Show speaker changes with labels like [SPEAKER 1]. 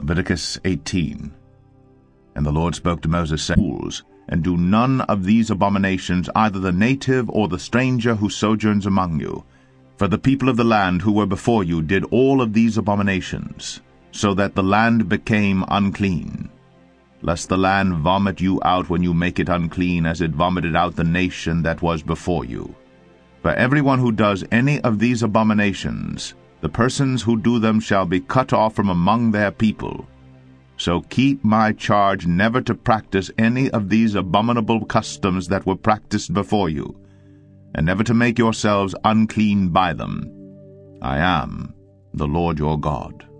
[SPEAKER 1] Leviticus 18. And the Lord spoke to Moses, saying, and do none of these abominations, either the native or the stranger who sojourns among you. For the people of the land who were before you did all of these abominations, so that the land became unclean. Lest the land vomit you out when you make it unclean, as it vomited out the nation that was before you. For everyone who does any of these abominations, the persons who do them shall be cut off from among their people. So keep my charge never to practice any of these abominable customs that were practiced before you, and never to make yourselves unclean by them. I am the Lord your God.